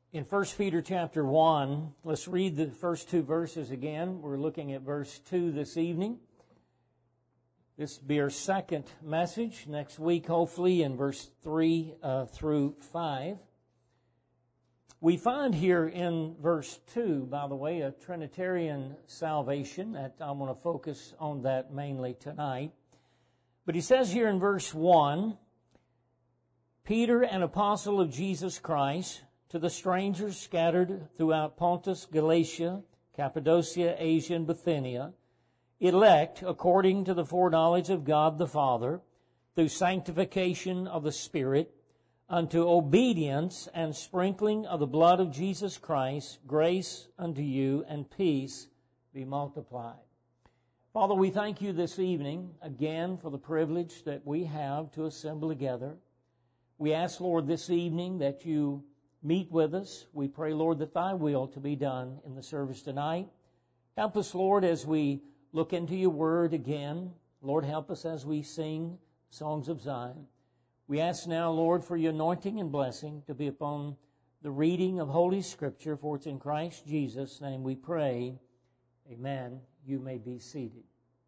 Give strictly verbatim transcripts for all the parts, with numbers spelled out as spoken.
In First Peter chapter one, let's read the first two verses again. We're looking at verse two this evening. This will be our second message. Next week, hopefully, in verse three uh, through five. We find here in verse two, by the way, a Trinitarian salvation. That I'm going to focus on that mainly tonight. But he says here in verse one, Peter, an apostle of Jesus Christ, to the strangers scattered throughout Pontus, Galatia, Cappadocia, Asia, and Bithynia, elect according to the foreknowledge of God the Father, through sanctification of the Spirit, unto obedience and sprinkling of the blood of Jesus Christ, grace unto you and peace be multiplied. Father, we thank you this evening again for the privilege that we have to assemble together. We ask, Lord, this evening that you meet with us. We pray, Lord, that thy will to be done in the service tonight. Help us, Lord, as we look into your word again. Lord, help us as we sing songs of Zion. We ask now, Lord, for your anointing and blessing to be upon the reading of Holy Scripture, for it's in Christ Jesus' name we pray. Amen. You may be seated.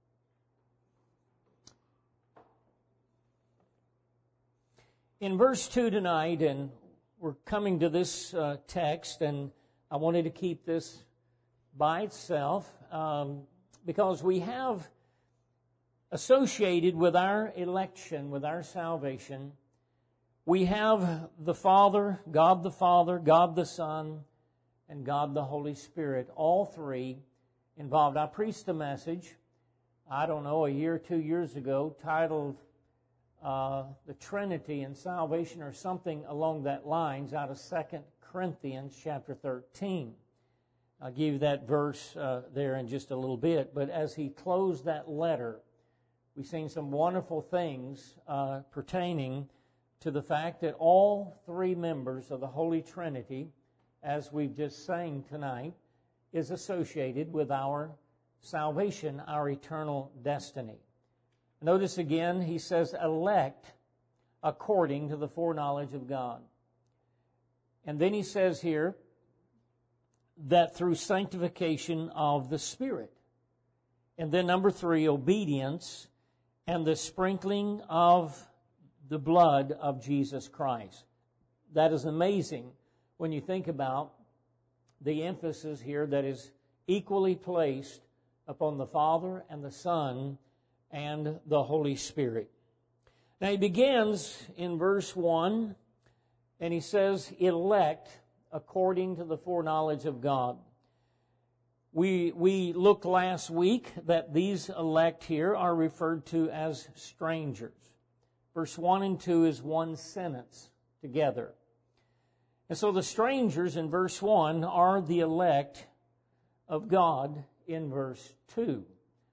In verse two tonight, and we're coming to this uh, text, and I wanted to keep this by itself um, because we have associated with our election, with our salvation, we have the Father, God the Father, God the Son, and God the Holy Spirit, all three involved. I preached a message, I don't know, a year or two years ago, titled Uh, the Trinity and salvation, or something along that lines, out of Second Corinthians chapter thirteen. I'll give you that verse uh, there in just a little bit. But as he closed that letter, we've seen some wonderful things uh, pertaining to the fact that all three members of the Holy Trinity, as we've just sang tonight, is associated with our salvation, our eternal destiny. Notice again, he says, elect according to the foreknowledge of God. And then he says here that through sanctification of the Spirit. And then number three, obedience and the sprinkling of the blood of Jesus Christ. That is amazing when you think about the emphasis here that is equally placed upon the Father and the Son and the Holy Spirit. Now he begins in verse one, and he says, elect according to the foreknowledge of God. We, we looked last week that these elect here are referred to as strangers. Verse one and two is one sentence together. And so the strangers in verse one are the elect of God in verse two.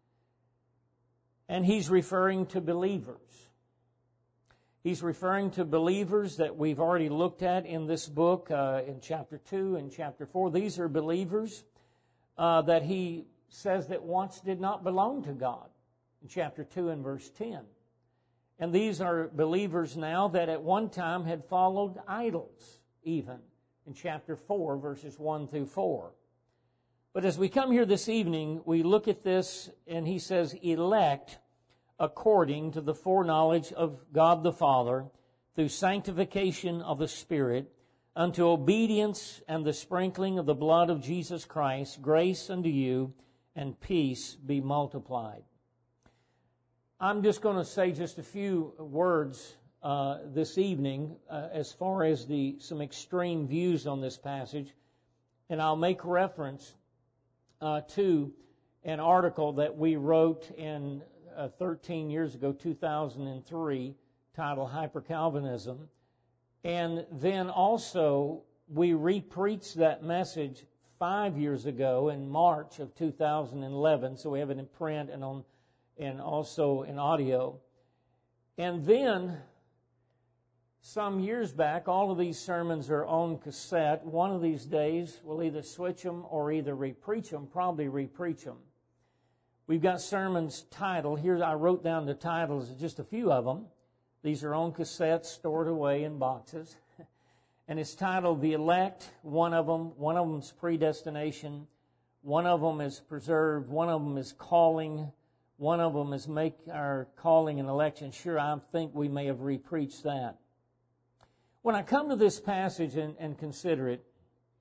And he's referring to believers. He's referring to believers that we've already looked at in this book, uh, in chapter two and chapter four. These are believers uh, that he says that once did not belong to God, in chapter two and verse ten. And these are believers now that at one time had followed idols, even, in chapter four, verses one through four. But as we come here this evening, we look at this, and he says, elect according to the foreknowledge of God the Father, through sanctification of the Spirit, unto obedience and the sprinkling of the blood of Jesus Christ, grace unto you, and peace be multiplied. I'm just going to say just a few words uh, this evening uh, as far as the some extreme views on this passage, and I'll make reference Uh, to an article that we wrote in uh, thirteen years ago, two thousand three, titled Hyper-Calvinism. And then also we re-preached that message five years ago in March of two thousand eleven, so we have it in print and on and also in audio. And then some years back, all of these sermons are on cassette. One of these days, we'll either switch them or either re-preach them, probably re-preach them. We've got sermons titled, here I wrote down the titles of just a few of them. These are on cassettes stored away in boxes. and it's titled The Elect. One of them, one of them is predestination, one of them is preserved, one of them is calling, one of them is make our calling and election. Sure, I think we may have re-preached that. When I come to this passage and, and consider it,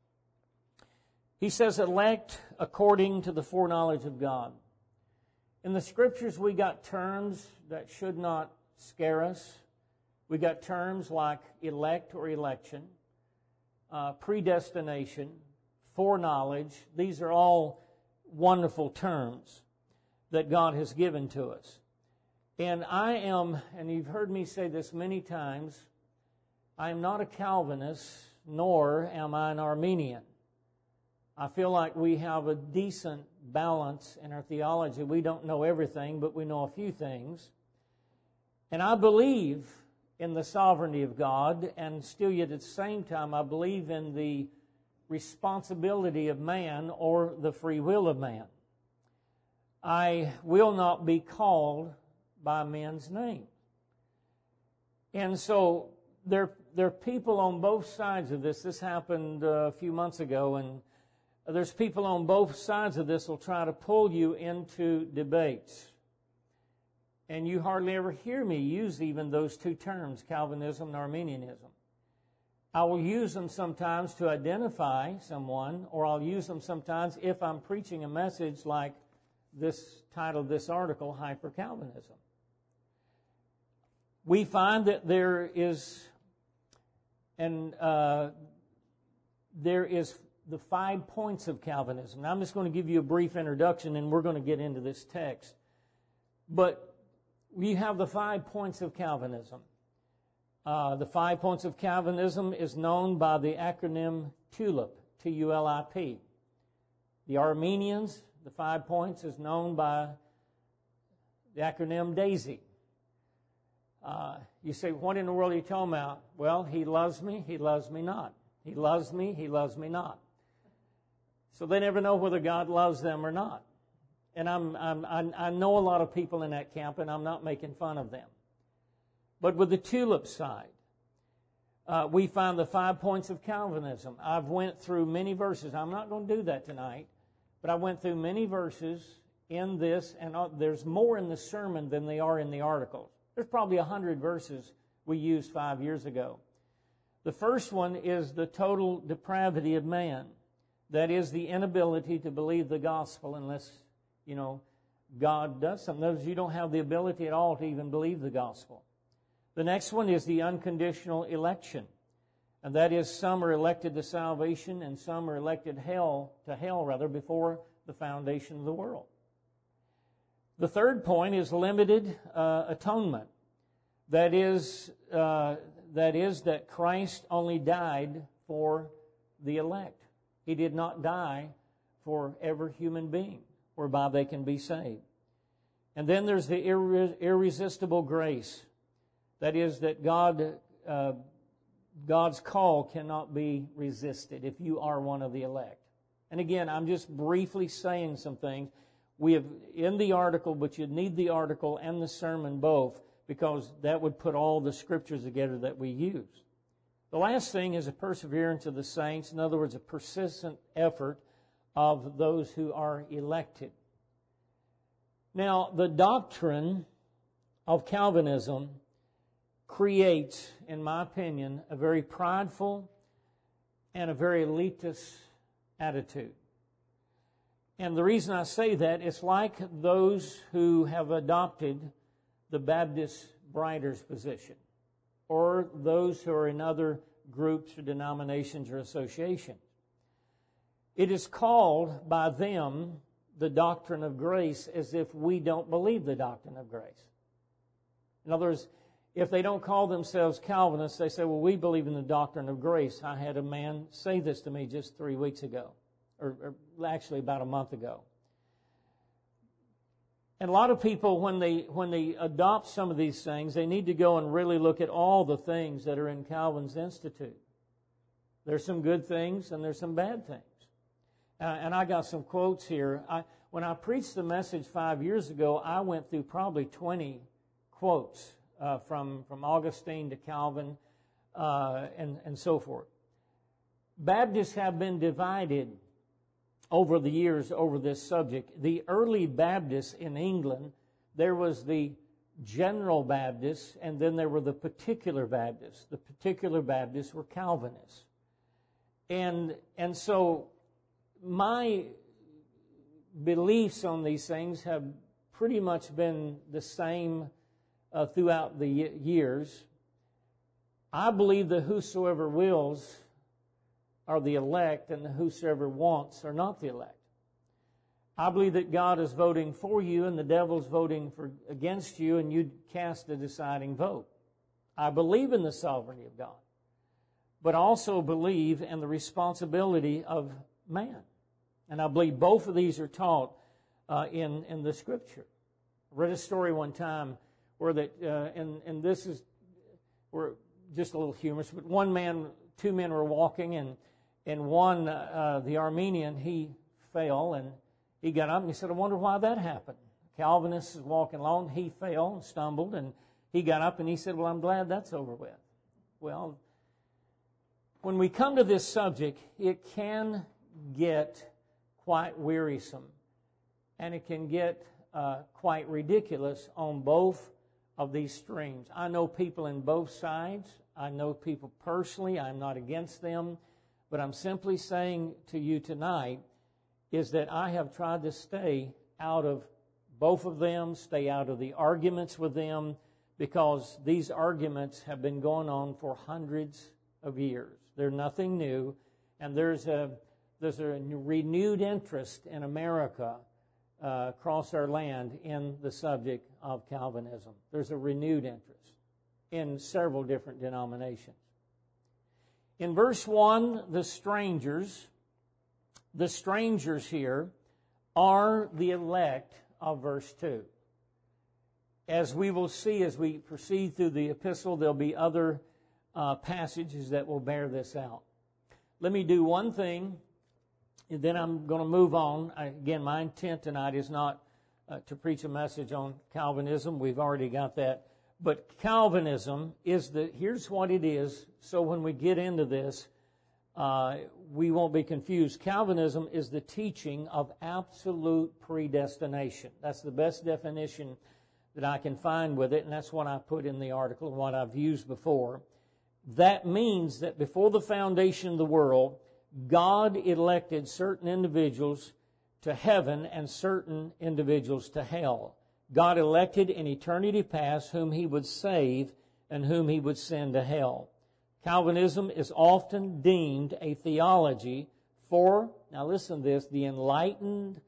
he says, elect according to the foreknowledge of God. In the Scriptures, we got terms that should not scare us. We got terms like elect or election, uh, predestination, foreknowledge. These are all wonderful terms that God has given to us. And I am, and you've heard me say this many times, I am not a Calvinist, nor am I an Arminian. I feel like we have a decent balance in our theology. We don't know everything, but we know a few things. And I believe in the sovereignty of God, and still yet at the same time, I believe in the responsibility of man or the free will of man. I will not be called by men's name. And so there, there are people on both sides of this. This happened a few months ago, and there's people on both sides of this who will try to pull you into debates. And you hardly ever hear me use even those two terms, Calvinism and Arminianism. I will use them sometimes to identify someone, or I'll use them sometimes if I'm preaching a message like this title of this article, Hyper-Calvinism. We find that there is, and uh, there is the five points of Calvinism. Now, I'm just going to give you a brief introduction, and we're going to get into this text. But we have the five points of Calvinism. Uh, the five points of Calvinism is known by the acronym TULIP, T U L I P. The Armenians, the five points, is known by the acronym DAISY. Uh, you say, what in the world are you talking about? Well, he loves me, he loves me not. He loves me, he loves me not. So they never know whether God loves them or not. And I'm, I'm, I know a lot of people in that camp, and I'm not making fun of them. But with the TULIP side, uh, we find the five points of Calvinism. I've went through many verses. I'm not going to do that tonight, but I went through many verses in this, and there's more in the sermon than they are in the articles. There's probably a hundred verses we used five years ago. The first one is the total depravity of man. That is the inability to believe the gospel unless, you know, God does something. In other words, you don't have the ability at all to even believe the gospel. The next one is the unconditional election. And that is some are elected to salvation and some are elected hell to hell, rather, before the foundation of the world. The third point is limited uh, atonement. That is, uh, that is that Christ only died for the elect. He did not die for every human being, whereby they can be saved. And then there's the irre- irresistible grace. That is that God, uh, God's call cannot be resisted if you are one of the elect. And again, I'm just briefly saying some things. We have in the article, but you need the article and the sermon both, because that would put all the scriptures together that we use. The last thing is a perseverance of the saints. In other words, a persistent effort of those who are elected. Now, the doctrine of Calvinism creates, in my opinion, a very prideful and a very elitist attitude. And the reason I say that, it's like those who have adopted the Baptist Brider's position, or those who are in other groups or denominations or associations. It is called by them the doctrine of grace, as if we don't believe the doctrine of grace. In other words, if they don't call themselves Calvinists, they say, well, we believe in the doctrine of grace. I had a man say this to me just three weeks ago, or, or actually about a month ago. And a lot of people, when they when they adopt some of these things, they need to go and really look at all the things that are in Calvin's Institute. There's some good things and there's some bad things. Uh, and I got some quotes here. I, when I preached the message five years ago, I went through probably twenty quotes uh, from, from Augustine to Calvin uh, and, and so forth. Baptists have been divided over the years over this subject. The early Baptists in England, there was the General Baptists, and then there were the Particular Baptists. The Particular Baptists were Calvinists. And, and so my beliefs on these things have pretty much been the same uh, throughout the years. I believe that whosoever wills are the elect, and whosoever wants are not the elect. I believe that God is voting for you and the devil's voting for against you, and you cast a deciding vote. I believe in the sovereignty of God, but also believe in the responsibility of man. And I believe both of these are taught uh, in, in the Scripture. I read a story one time where that, uh, and, and this is where just a little humorous, but one man, two men were walking, and and one, uh, the Armenian, he fell, and he got up and he said, I wonder why that happened. Calvinist is walking along, he fell and stumbled, and he got up and he said, well, I'm glad that's over with. Well, when we come to this subject, it can get quite wearisome, and it can get uh, quite ridiculous on both of these streams. I know people in both sides. I know people personally. I'm not against them. But I'm simply saying to you tonight is that I have tried to stay out of both of them, stay out of the arguments with them, because these arguments have been going on for hundreds of years. They're nothing new, and there's a there's a renewed interest in America uh, across our land in the subject of Calvinism. There's a renewed interest in several different denominations. In verse one, the strangers, the strangers here are the elect of verse two. As we will see as we proceed through the epistle, there'll be other uh, passages that will bear this out. Let me do one thing, and then I'm going to move on. I, again, my intent tonight is not uh, to preach a message on Calvinism. We've already got that. But Calvinism is the, here's what it is, so when we get into this, uh, we won't be confused. Calvinism is the teaching of absolute predestination. That's the best definition that I can find with it, and that's what I put in the article and what I've used before. That means that before the foundation of the world, God elected certain individuals to heaven and certain individuals to hell. God elected in eternity past whom He would save and whom He would send to hell. Calvinism is often deemed a theology for, now listen to this, the enlightened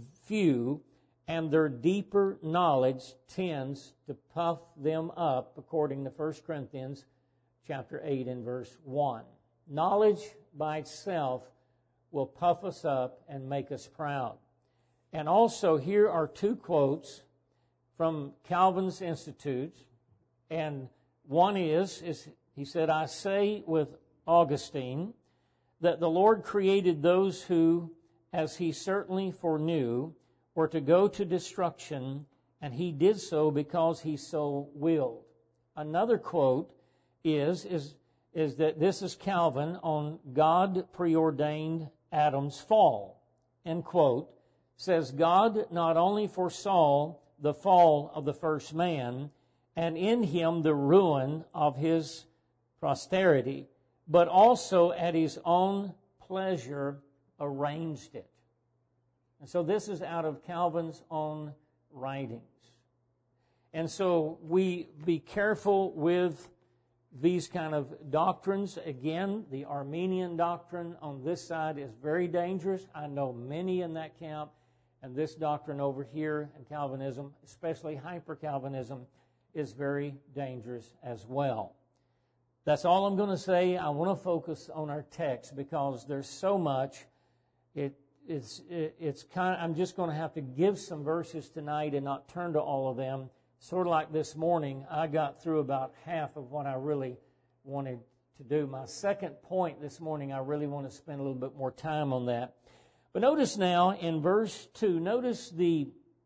few, and their deeper knowledge tends to puff them up, according to First Corinthians chapter eight and verse one. Knowledge by itself will puff us up and make us proud. And also, here are two quotes from Calvin's Institutes, and one is, is, he said, I say with Augustine, that the Lord created those who, as He certainly foreknew, were to go to destruction, and He did so because He so willed. Another quote is, is, is that this is Calvin on God preordained Adam's fall. End quote. Says, God not only foresaw the fall of the first man, and in him the ruin of his posterity, but also at His own pleasure arranged it. And so this is out of Calvin's own writings. And so we be careful with these kind of doctrines. Again, the Armenian doctrine on this side is very dangerous. I know many in that camp. And this doctrine over here in Calvinism, especially hyper-Calvinism, is very dangerous as well. That's all I'm going to say. I want to focus on our text because there's so much. It, it's, it, it's kind of, I'm just going to have to give some verses tonight and not turn to all of them. Sort of like this morning, I got through about half of what I really wanted to do. My second point this morning, I really want to spend a little bit more time on that. But notice now in verse two, notice the,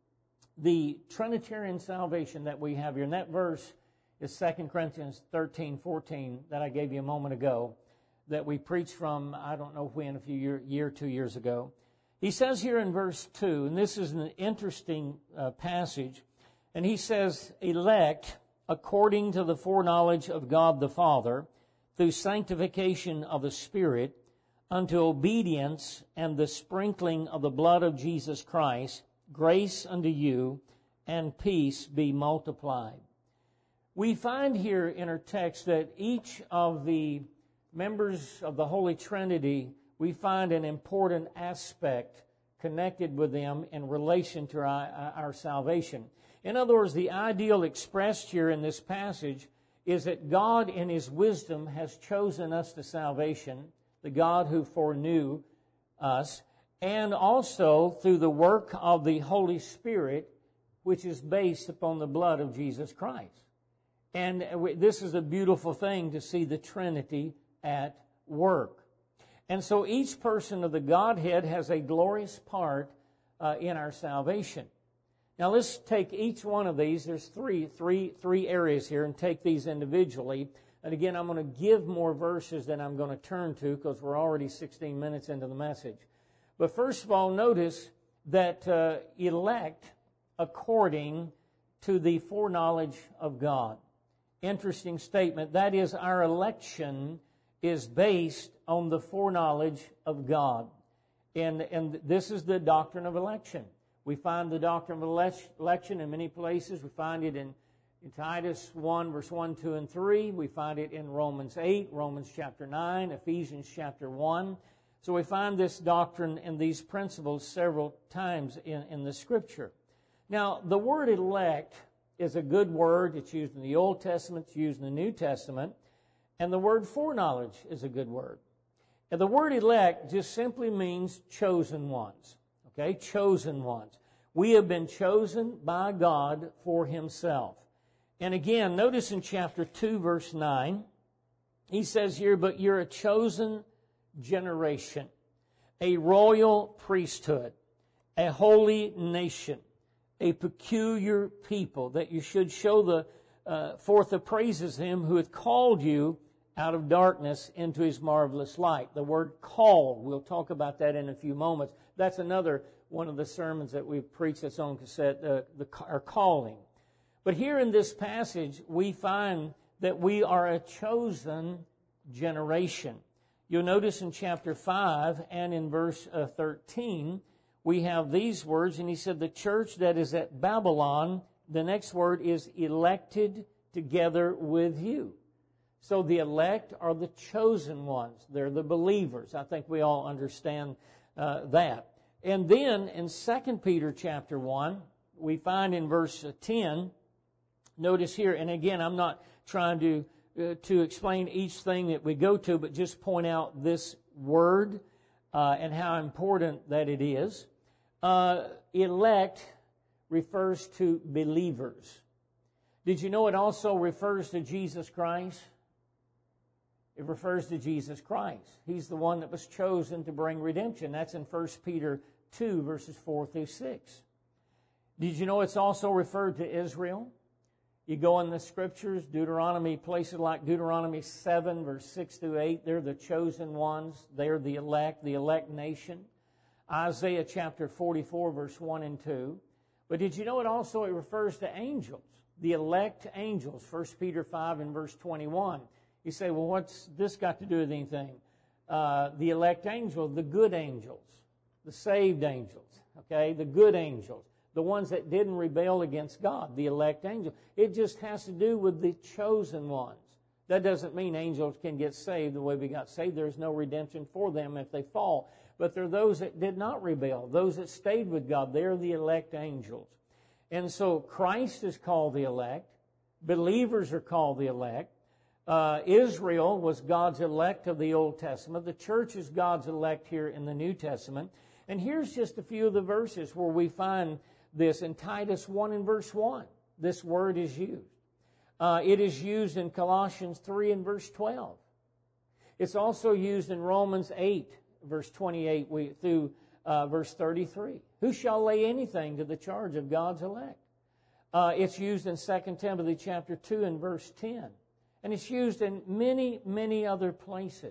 the Trinitarian salvation that we have here. And that verse is Second Corinthians thirteen fourteen that I gave you a moment ago. that we preached from, I don't know when, a few year, year, two years ago. He says here in verse two, and this is an interesting uh, passage, and he says, elect according to the foreknowledge of God the Father, through sanctification of the Spirit, unto obedience and the sprinkling of the blood of Jesus Christ, grace unto you, and peace be multiplied. We find here in our text that each of the members of the Holy Trinity, we find an important aspect connected with them in relation to our, our salvation. In other words, the ideal expressed here in this passage is that God in His wisdom has chosen us to salvation, the God who foreknew us, and also through the work of the Holy Spirit, which is based upon the blood of Jesus Christ. And this is a beautiful thing to see the Trinity at work. And so each person of the Godhead has a glorious part uh, in our salvation. Now let's take each one of these. There's three, three, three areas here, and take these individually. And again, I'm going to give more verses than I'm going to turn to because we're already sixteen minutes into the message. But first of all, notice that uh, elect according to the foreknowledge of God. Interesting statement. That is, our election is based on the foreknowledge of God. And, and this is the doctrine of election. We find the doctrine of election in many places. We find it in, in Titus one, verse one, two, and three. We find it in Romans eight, Romans chapter nine, Ephesians chapter one. So we find this doctrine and these principles several times in, in the Scripture. Now, the word elect is a good word. It's used in the Old Testament. It's used in the New Testament. And the word foreknowledge is a good word. And the word elect just simply means chosen ones. Okay, chosen ones. We have been chosen by God for Himself. And again, notice in chapter two, verse nine, he says here, but you're a chosen generation, a royal priesthood, a holy nation, a peculiar people, that you should show the uh, forth the praises of Him who hath called you out of darkness into His marvelous light. The word called, we'll talk about that in a few moments. That's another one of the sermons that we've preached that's on cassette, uh, the, our calling. But here in this passage, we find that we are a chosen generation. You'll notice in chapter five and in verse uh, thirteen, we have these words, and he said, the church that is at Babylon, the next word is elected together with you. So the elect are the chosen ones. They're the believers. I think we all understand uh, that. And then in Second Peter chapter one, we find in verse ten, notice here, and again, I'm not trying to uh, to explain each thing that we go to, but just point out this word uh, and how important that it is. Uh, elect refers to believers. Did you know it also refers to Jesus Christ? It refers to Jesus Christ. He's the one that was chosen to bring redemption. That's in First Peter two, verses four through six. Did you know it's also referred to Israel? You go in the Scriptures, Deuteronomy, places like Deuteronomy seven, verse six through eight, they're the chosen ones. They're the elect, the elect nation. Isaiah chapter forty-four, verse one and two. But did you know it also it refers to angels, the elect angels, First Peter five and verse twenty-one. You say, well, what's this got to do with anything? Uh, the elect angels, the good angels, the saved angels, okay, the good angels, the ones that didn't rebel against God, the elect angels. It just has to do with the chosen ones. That doesn't mean angels can get saved the way we got saved. There's no redemption for them if they fall. But they're those that did not rebel, those that stayed with God. They're the elect angels. And so Christ is called the elect. Believers are called the elect. Uh, Israel was God's elect of the Old Testament. The church is God's elect here in the New Testament. And here's just a few of the verses where we find this. In Titus one and verse one, this word is used. Uh, it is used in Colossians three and verse twelve. It's also used in Romans eight, verse twenty-eight we, through uh, verse thirty-three. Who shall lay anything to the charge of God's elect? Uh, it's used in Second Timothy chapter two and verse ten. And it's used in many, many other places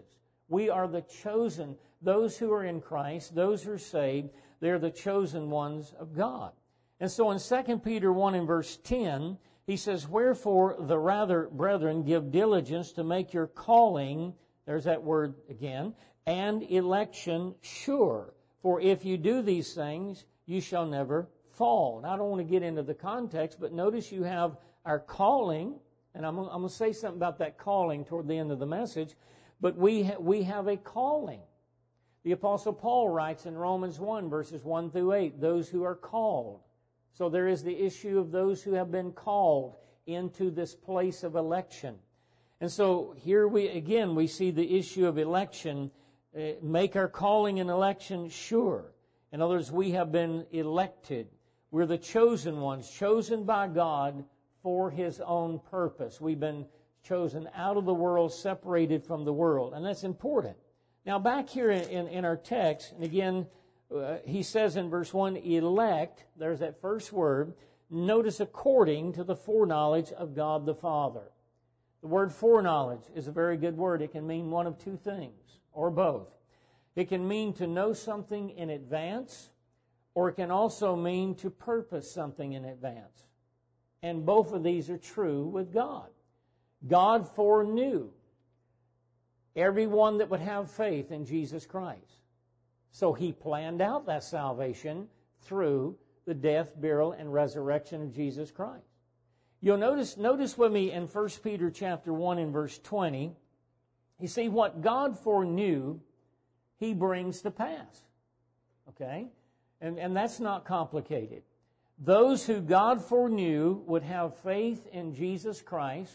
We are the chosen. Those who are in Christ, those who are saved, they're the chosen ones of God. And so in Second Peter one and verse ten, he says, "Wherefore the rather, brethren, give diligence to make your calling," there's that word again, "and election sure. For if you do these things, you shall never fall." Now, I don't want to get into the context, but notice you have our calling, and I'm, I'm going to say something about that calling toward the end of the message, but we, ha- we have a calling. The Apostle Paul writes in Romans one, verses one through eight, those who are called. So there is the issue of those who have been called into this place of election. And so here we, again, we see the issue of election, uh, make our calling and election sure. In other words, we have been elected. We're the chosen ones, chosen by God for His own purpose. We've been chosen out of the world, separated from the world. And that's important. Now, back here in, in, in our text, and again, uh, he says in verse one, elect, there's that first word. Notice, according to the foreknowledge of God the Father. The word foreknowledge is a very good word. It can mean one of two things, or both. It can mean to know something in advance, or it can also mean to purpose something in advance. And both of these are true with God. God foreknew everyone that would have faith in Jesus Christ. So He planned out that salvation through the death, burial, and resurrection of Jesus Christ. You'll notice, notice with me in First Peter chapter one and verse twenty, you see what God foreknew, He brings to pass. Okay? And, and that's not complicated. Those who God foreknew would have faith in Jesus Christ,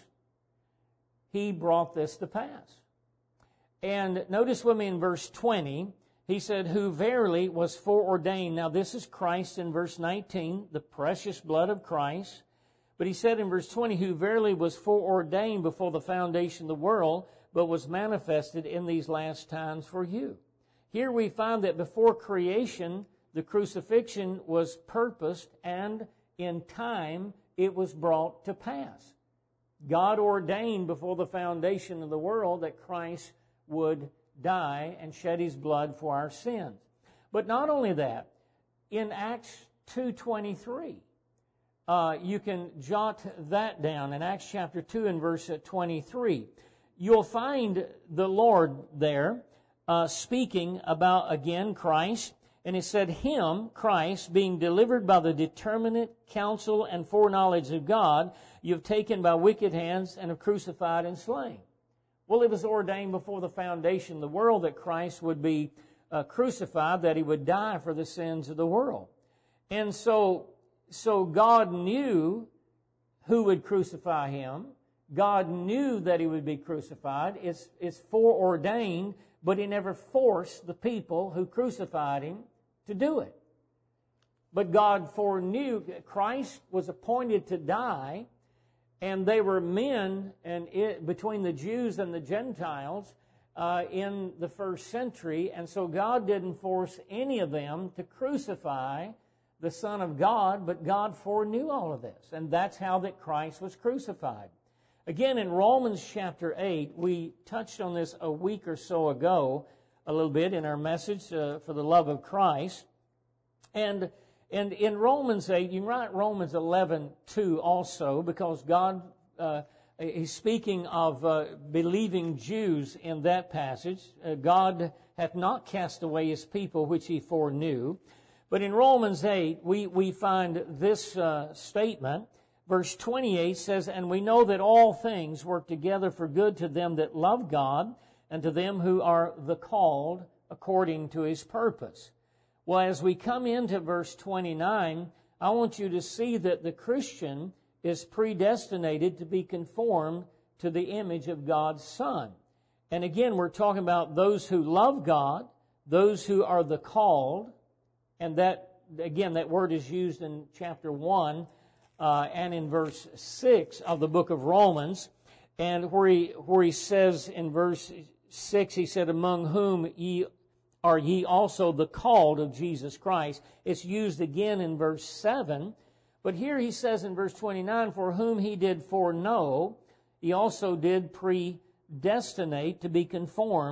He brought this to pass. And notice with me in verse twenty, he said, who verily was foreordained. Now this is Christ in verse nineteen, the precious blood of Christ. But he said in verse twenty, who verily was foreordained before the foundation of the world, but was manifested in these last times for you. Here we find that before creation, the crucifixion was purposed, and in time it was brought to pass. God ordained before the foundation of the world that Christ would die and shed His blood for our sins. But not only that, in Acts two twenty-three, uh, you can jot that down. In Acts chapter two and verse twenty-three, you'll find the Lord there uh, speaking about, again, Christ. And it said, Him, Christ, being delivered by the determinate counsel and foreknowledge of God, you have taken by wicked hands and have crucified and slain. Well, it was ordained before the foundation of the world that Christ would be uh, crucified, that He would die for the sins of the world. And so, so God knew who would crucify Him. God knew that He would be crucified. It's, it's foreordained, but He never forced the people who crucified Him to do it. But God foreknew Christ was appointed to die, and they were men and it, between the Jews and the Gentiles uh, in the first century, and so God didn't force any of them to crucify the Son of God, but God foreknew all of this, and that's how that Christ was crucified. Again, in Romans chapter eight, we touched on this a week or so ago, a little bit in our message uh, for the love of Christ, and And in Romans eight, you can write Romans eleven two also, because God, uh, He's speaking of uh, believing Jews in that passage. Uh, God hath not cast away His people which He foreknew. But in Romans eight, we, we find this uh, statement. Verse twenty-eight says, and we know that all things work together for good to them that love God, and to them who are the called according to His purpose. Well, as we come into verse twenty-nine, I want you to see that the Christian is predestinated to be conformed to the image of God's Son. And again, we're talking about those who love God, those who are the called, and that, again, that word is used in chapter one uh, and in verse six of the book of Romans, and where he, where he says in verse six, he said, among whom ye are ye also the called of Jesus Christ. It's used again in verse seven. But here he says in verse twenty-nine, for whom He did foreknow, He also did predestinate to be conformed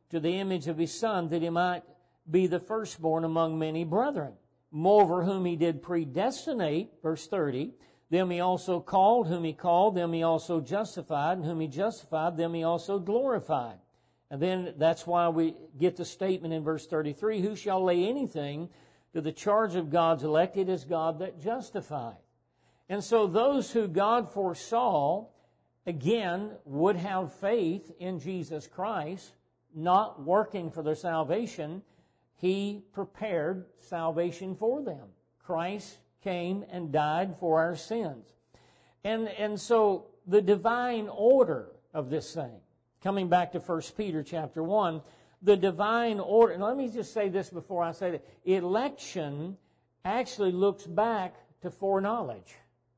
to the image of His Son, that He might be the firstborn among many brethren. Moreover, whom He did predestinate, verse thirty, them He also called, whom He called, them He also justified, and whom He justified, them He also glorified. And then that's why we get the statement in verse thirty-three, who shall lay anything to the charge of God's elect? It is God that justifies. And so those who God foresaw, again, would have faith in Jesus Christ, not working for their salvation, He prepared salvation for them. Christ came and died for our sins. And, and so the divine order of this thing, coming back to First Peter chapter one, the divine order, and let me just say this before I say that, election actually looks back to foreknowledge,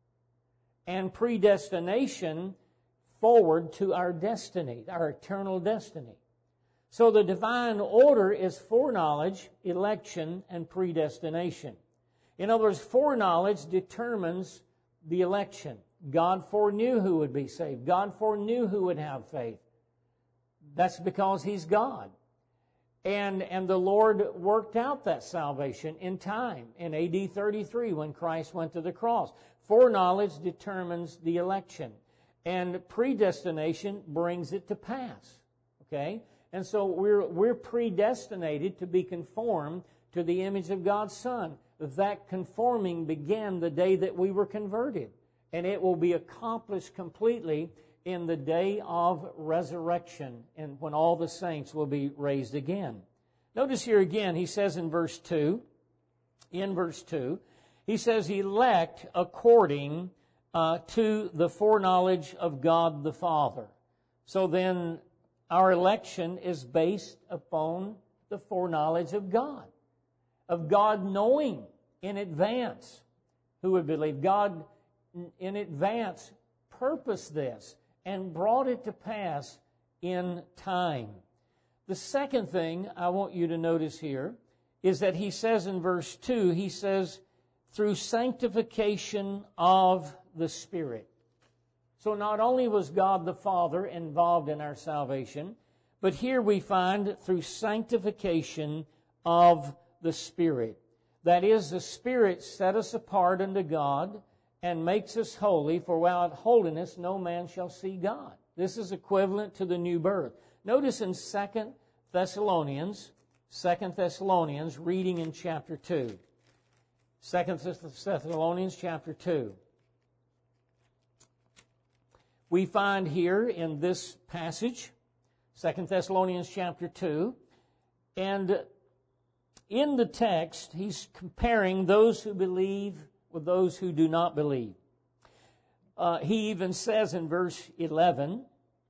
and predestination forward to our destiny, our eternal destiny. So the divine order is foreknowledge, election, and predestination. In other words, foreknowledge determines the election. God foreknew who would be saved. God foreknew who would have faith. That's because He's God. And, and the Lord worked out that salvation in time, in A D thirty-three, when Christ went to the cross. Foreknowledge determines the election, and predestination brings it to pass. Okay? And so we're, we're predestinated to be conformed to the image of God's Son. That conforming began the day that we were converted, and it will be accomplished completely in the day of resurrection, and when all the saints will be raised again. Notice here again, he says in verse two, in verse two, he says, elect according uh, to the foreknowledge of God the Father. So then our election is based upon the foreknowledge of God, of God knowing in advance who would believe. God in advance purposed this and brought it to pass in time. The second thing I want you to notice here is that he says in verse two, he says, through sanctification of the Spirit. So not only was God the Father involved in our salvation, but here we find through sanctification of the Spirit. That is, the Spirit set us apart unto God and makes us holy, for without holiness no man shall see God. This is equivalent to the new birth. Notice in Second Thessalonians, Second Thessalonians, reading in chapter two. Second Thessalonians chapter two. We find here in this passage, Second Thessalonians chapter two, and in the text, he's comparing those who believe with those who do not believe. Uh, he even says in verse eleven,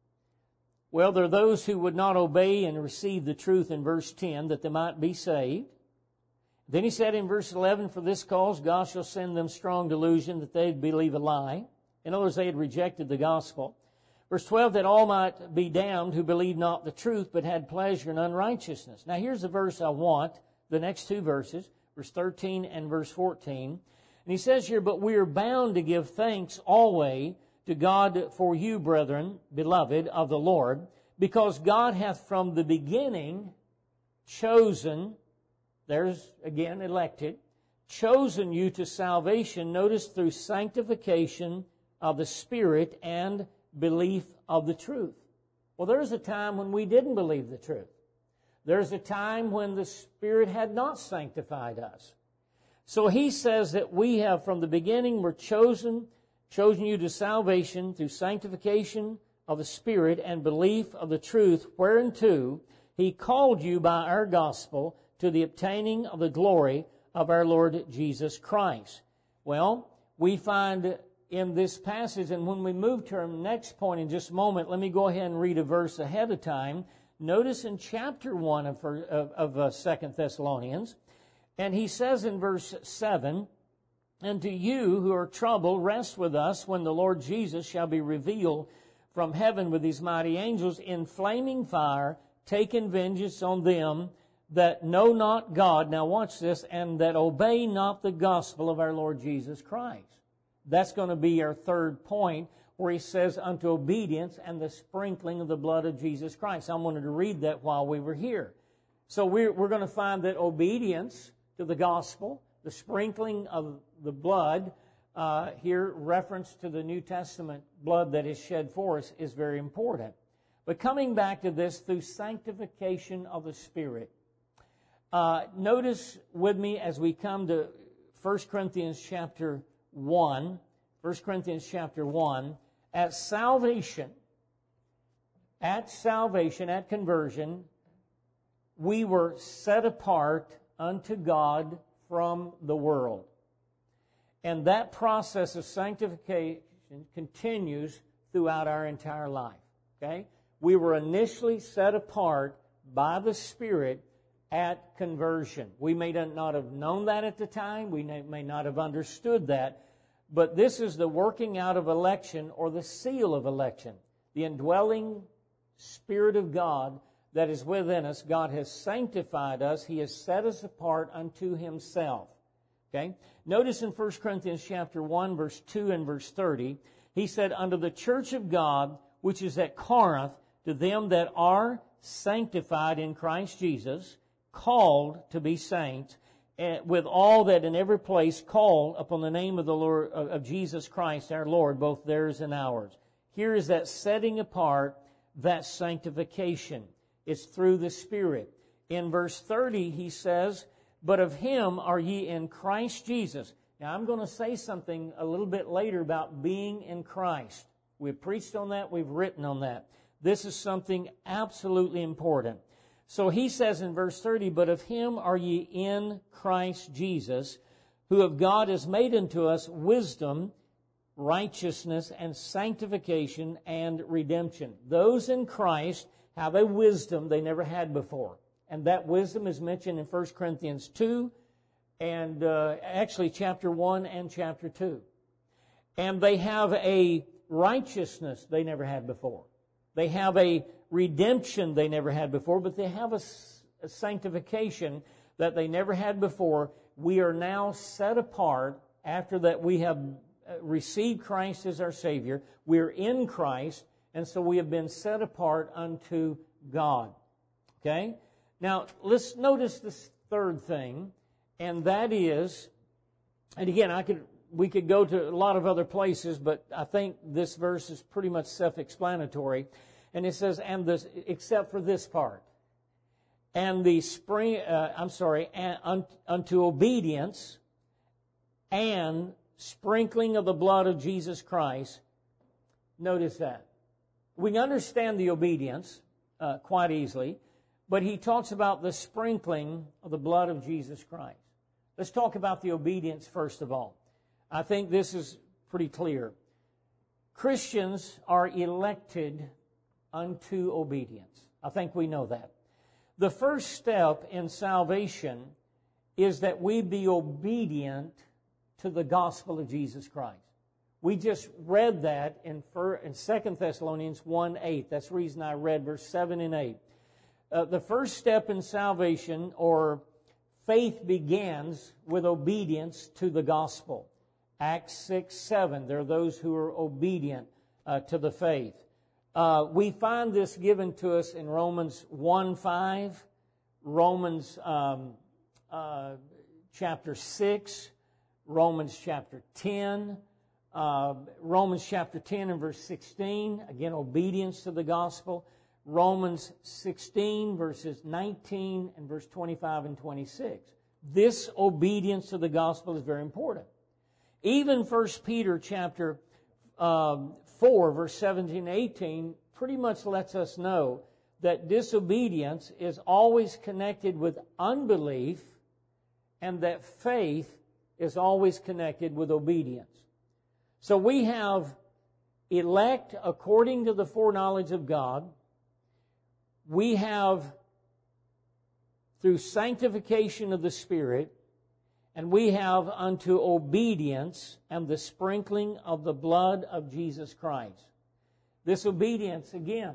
well, there are those who would not obey and receive the truth in verse ten, that they might be saved. Then he said in verse eleven, for this cause God shall send them strong delusion, that they believe a lie. In other words, they had rejected the gospel. Verse twelve, that all might be damned who believed not the truth, but had pleasure in unrighteousness. Now here's the verse I want, the next two verses, verse thirteen and verse fourteen. And he says here, but we are bound to give thanks always to God for you, brethren, beloved of the Lord, because God hath from the beginning chosen, there's again elected, chosen you to salvation, notice through sanctification of the Spirit and belief of the truth. Well, there's a time when we didn't believe the truth. There's a time when the Spirit had not sanctified us. So he says that we have from the beginning were chosen, chosen you to salvation through sanctification of the Spirit and belief of the truth, whereunto he called you by our gospel to the obtaining of the glory of our Lord Jesus Christ. Well, we find in this passage, and when we move to our next point in just a moment, let me go ahead and read a verse ahead of time. Notice in chapter one of, of, of uh, Second Thessalonians, and he says in verse seven, and to you who are troubled, rest with us when the Lord Jesus shall be revealed from heaven with his mighty angels in flaming fire, taking vengeance on them that know not God, now watch this, and that obey not the gospel of our Lord Jesus Christ. That's going to be our third point, where he says, unto obedience and the sprinkling of the blood of Jesus Christ. I wanted to read that while we were here. So we're, we're going to find that obedience to the gospel, the sprinkling of the blood, uh, here reference to the New Testament blood that is shed for us, is very important. But coming back to this, through sanctification of the Spirit, uh, notice with me as we come to First Corinthians chapter one, First Corinthians chapter one, at salvation, at salvation, at conversion, we were set apart unto God from the world. And that process of sanctification continues throughout our entire life. Okay? We were initially set apart by the Spirit at conversion. We may not have known that at the time. We may not have understood that. But this is the working out of election, or the seal of election. The indwelling Spirit of God that is within us. God has sanctified us. He has set us apart unto Himself. Okay? Notice in First Corinthians chapter one, verse two and verse thirty, he said, unto the church of God, which is at Corinth, to them that are sanctified in Christ Jesus, called to be saints, with all that in every place call upon the name of the Lord, of Jesus Christ our Lord, both theirs and ours. Here is that setting apart, that sanctification. It's through the Spirit. In verse thirty, he says, but of Him are ye in Christ Jesus. Now, I'm going to say something a little bit later about being in Christ. We've preached on that. We've written on that. This is something absolutely important. So he says in verse thirty, but of Him are ye in Christ Jesus, who of God is made unto us wisdom, righteousness, and sanctification, and redemption. Those in Christ have a wisdom they never had before. And that wisdom is mentioned in First Corinthians two, and uh, actually chapter one and chapter two. And they have a righteousness they never had before. They have a redemption they never had before, but they have a, a sanctification that they never had before. We are now set apart after that we have received Christ as our Savior. We're in Christ, and so we have been set apart unto God. Okay? Now, let's notice this third thing, and that is, and again, I could we could go to a lot of other places, but I think this verse is pretty much self-explanatory. And it says, and this, except for this part, and the spring, uh, I'm sorry, and, un, unto obedience and sprinkling of the blood of Jesus Christ. Notice that. We can understand the obedience uh, quite easily, but he talks about the sprinkling of the blood of Jesus Christ. Let's talk about the obedience first of all. I think this is pretty clear. Christians are elected unto obedience. I think we know that. The first step in salvation is that we be obedient to the gospel of Jesus Christ. We just read that in Second Thessalonians one eight. That's the reason I read verse seven and eight. Uh, the first step in salvation, or faith, begins with obedience to the gospel. Acts six seven, there are those who are obedient uh, to the faith. Uh, we find this given to us in Romans one five, Romans um, uh, chapter six, Romans chapter ten, uh, Romans chapter ten and verse sixteen, again, obedience to the gospel. Romans sixteen, verses nineteen and verse twenty-five and twenty-six. This obedience to the gospel is very important. Even First Peter chapter um, four, verse seventeen and eighteen, pretty much lets us know that disobedience is always connected with unbelief, and that faith is always connected with obedience. So we have elect according to the foreknowledge of God. We have through sanctification of the Spirit, and we have unto obedience and the sprinkling of the blood of Jesus Christ. This obedience, again,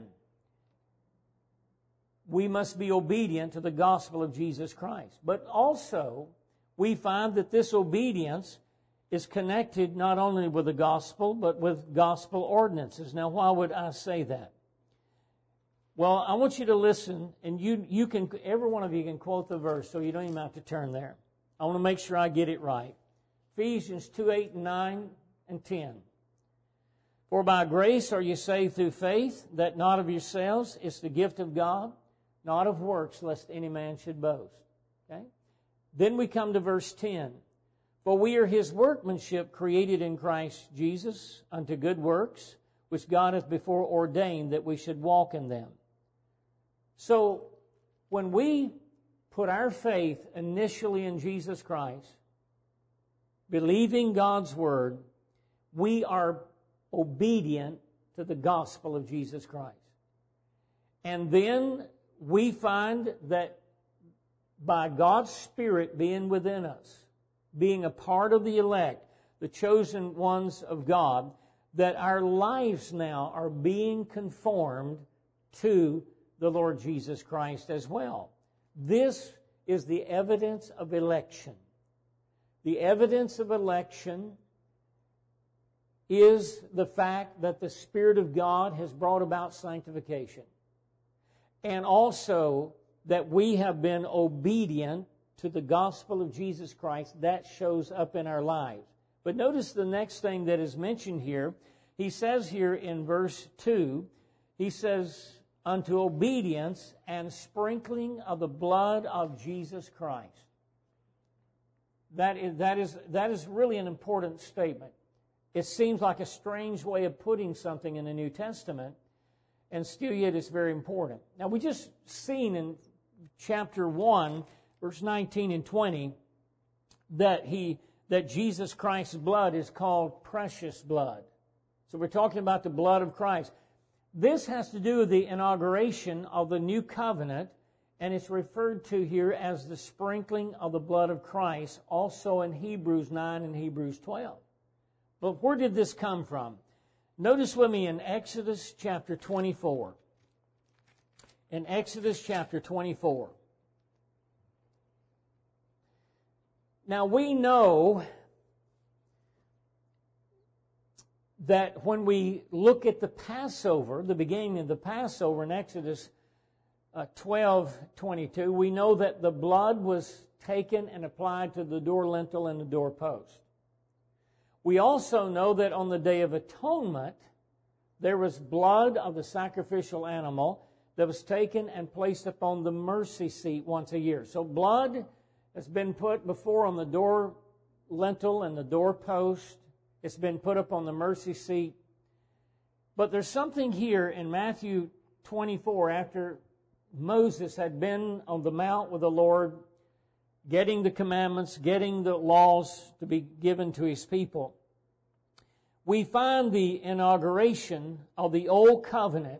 we must be obedient to the gospel of Jesus Christ. But also, we find that this obedience is connected not only with the gospel, but with gospel ordinances. Now, why would I say that? Well, I want you to listen, and you, you can, every one of you can quote the verse, so you don't even have to turn there. I want to make sure I get it right. Ephesians two, eight, and nine, and ten. For by grace are you saved through faith, that not of yourselves, it's the gift of God, not of works, lest any man should boast. Okay? Then we come to verse ten. For we are His workmanship, created in Christ Jesus, unto good works, which God hath before ordained that we should walk in them. So, when we put our faith initially in Jesus Christ, believing God's Word, we are obedient to the gospel of Jesus Christ. And then we find that by God's Spirit being within us, being a part of the elect, the chosen ones of God, that our lives now are being conformed to the Lord Jesus Christ as well. This is the evidence of election. The evidence of election is the fact that the Spirit of God has brought about sanctification. And also that we have been obedient to the gospel of Jesus Christ. That shows up in our lives. But notice the next thing that is mentioned here. He says here in verse two, he says, unto obedience and sprinkling of the blood of Jesus Christ. That is, that is, that is really an important statement. It seems like a strange way of putting something in the New Testament, and still yet it's very important. Now, we just seen in chapter one, verse nineteen and twenty, that he that Jesus Christ's blood is called precious blood. So we're talking about the blood of Christ. This has to do with the inauguration of the new covenant, and it's referred to here as the sprinkling of the blood of Christ, also in Hebrews nine and Hebrews twelve. But where did this come from? Notice with me in Exodus chapter twenty-four. In Exodus chapter twenty-four. Now we know that when we look at the Passover, the beginning of the Passover in Exodus uh, twelve twenty-two, we know that the blood was taken and applied to the door lintel and the doorpost. We also know that on the Day of Atonement, there was blood of the sacrificial animal that was taken and placed upon the mercy seat once a year. So blood has been put before on the door lintel and the doorpost. It's been put up on the mercy seat. But there's something here in Matthew twenty-four, after Moses had been on the mount with the Lord, getting the commandments, getting the laws to be given to His people. We find the inauguration of the Old Covenant.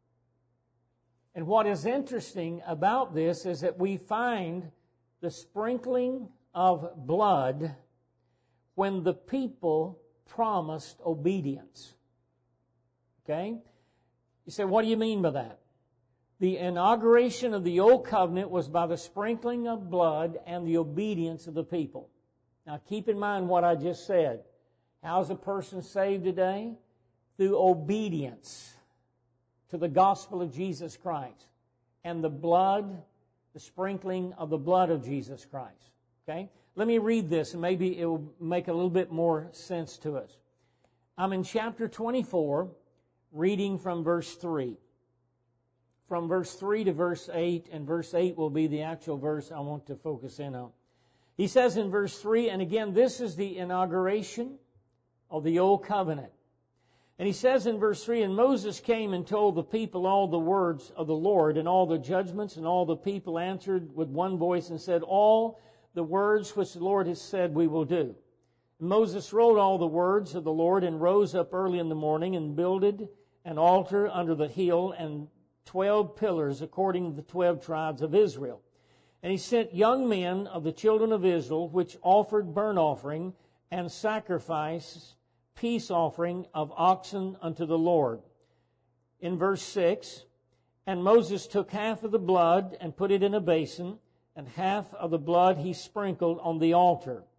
And what is interesting about this is that we find the sprinkling of blood when the people promised obedience. Okay? You say, what do you mean by that? The inauguration of the Old Covenant was by the sprinkling of blood and the obedience of the people. Now keep in mind what I just said. How's a person saved today? Through obedience to the gospel of Jesus Christ and the blood, the sprinkling of the blood of Jesus Christ. Okay? Let me read this and maybe it will make a little bit more sense to us. I'm in chapter twenty-four, reading from verse three. From verse three to verse eight, and verse eight will be the actual verse I want to focus in on. He says in verse three, and again, this is the inauguration of the Old Covenant. And he says in verse three, and Moses came and told the people all the words of the Lord and all the judgments, and all the people answered with one voice and said, all the words which the Lord has said we will do. And Moses wrote all the words of the Lord and rose up early in the morning and builded an altar under the hill and twelve pillars according to the twelve tribes of Israel. And he sent young men of the children of Israel, which offered burnt offering and sacrifice, peace offering of oxen unto the Lord. In verse six, and Moses took half of the blood and put it in a basin, and half of the blood he sprinkled on the altar.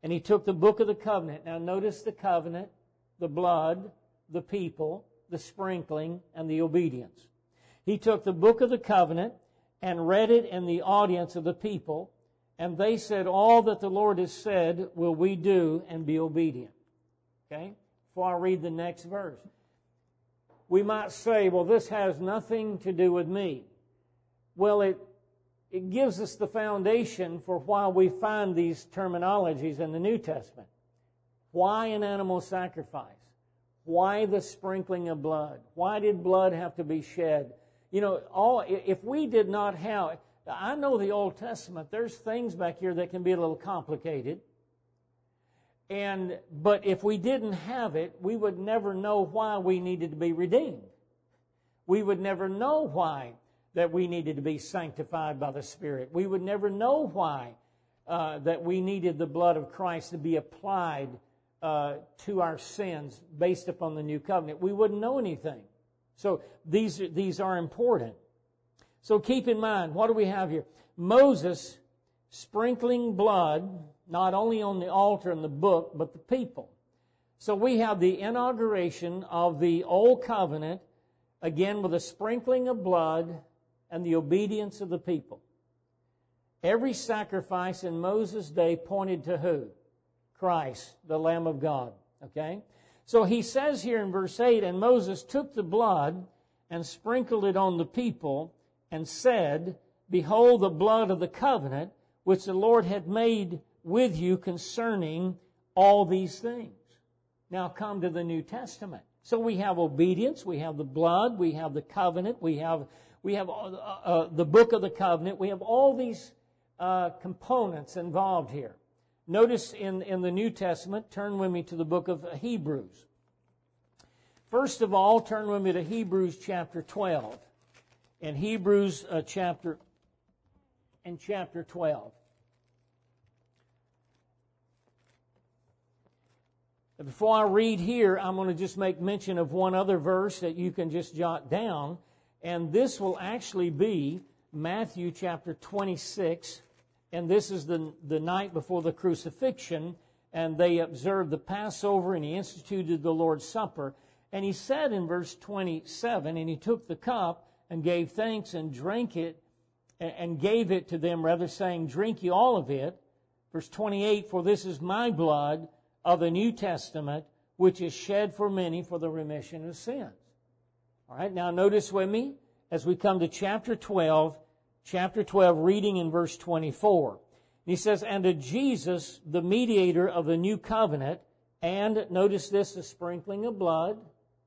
And he took the book of the covenant. Now notice the covenant, the blood, the people, the sprinkling, and the obedience. He took the book of the covenant and read it in the audience of the people, and they said, all that the Lord has said will we do and be obedient. Okay? Before I read the next verse. We might say, well, this has nothing to do with me. Well, it, it gives us the foundation for why we find these terminologies in the New Testament. Why an animal sacrifice? Why the sprinkling of blood? Why did blood have to be shed? You know, all if we did not have, I know the Old Testament, there's things back here that can be a little complicated. And but if we didn't have it, we would never know why we needed to be redeemed. We would never know why that we needed to be sanctified by the Spirit. We would never know why uh, that we needed the blood of Christ to be applied uh, to our sins based upon the new covenant. We wouldn't know anything. So these these are important. So keep in mind, what do we have here? Moses sprinkling blood, not only on the altar and the book, but the people. So we have the inauguration of the Old Covenant, again with a sprinkling of blood and the obedience of the people. Every sacrifice in Moses' day pointed to who? Christ, the Lamb of God. Okay? So he says here in verse eight, and Moses took the blood and sprinkled it on the people and said, behold the blood of the covenant which the Lord had made with you concerning all these things. Now come to the New Testament. So we have obedience, we have the blood, we have the covenant, we have we have uh, uh, the book of the covenant. We have all these uh, components involved here. Notice in, in the New Testament, turn with me to the book of Hebrews. First of all, turn with me to Hebrews chapter twelve. In Hebrews uh, chapter in chapter twelve. Before I read here, I'm going to just make mention of one other verse that you can just jot down, and this will actually be Matthew chapter twenty-six, and this is the, the night before the crucifixion, and they observed the Passover, and he instituted the Lord's Supper. And he said in verse twenty-seven, and he took the cup and gave thanks and drank it, and gave it to them, rather saying, drink ye all of it. Verse twenty-eight, for this is my blood of the New Testament, which is shed for many for the remission of sins. All right, now notice with me, as we come to chapter twelve, chapter twelve, reading in verse twenty-four. He says, and to Jesus, the mediator of the new covenant, and, notice this, the sprinkling of blood.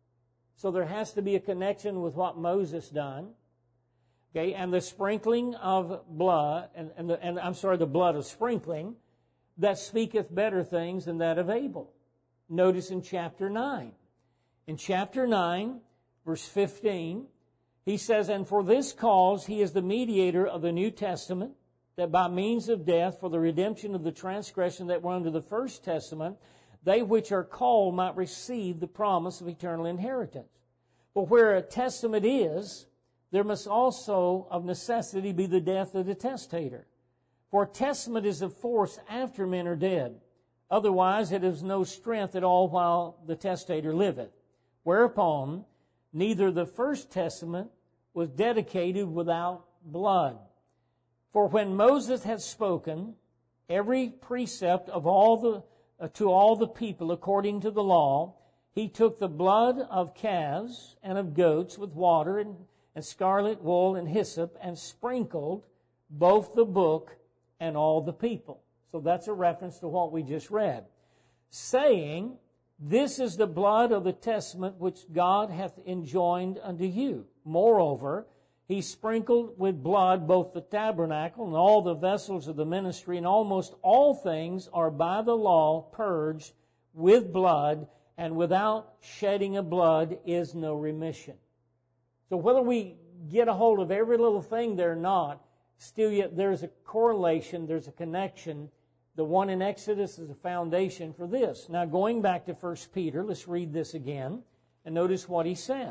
So there has to be a connection with what Moses done. Okay, and the sprinkling of blood, and, and, the, and I'm sorry, the blood of sprinkling, that speaketh better things than that of Abel. Notice in chapter nine. In chapter nine, verse fifteen, he says, and for this cause he is the mediator of the New Testament, that by means of death, for the redemption of the transgression that were under the first testament, they which are called might receive the promise of eternal inheritance. But where a testament is, there must also of necessity be the death of the testator. For testament is of force after men are dead. Otherwise it is no strength at all while the testator liveth. Whereupon neither the first testament was dedicated without blood. For when Moses had spoken every precept of all the uh, to all the people according to the law, he took the blood of calves and of goats with water and, and scarlet wool and hyssop and sprinkled both the book and all the people. So that's a reference to what we just read. Saying, this is the blood of the testament which God hath enjoined unto you. Moreover, he sprinkled with blood both the tabernacle and all the vessels of the ministry, and almost all things are by the law purged with blood, and without shedding of blood is no remission. So whether we get a hold of every little thing there or not, still yet there's a correlation, there's a connection. The one in Exodus is a foundation for this. Now going back to First Peter, let's read this again and notice what he says.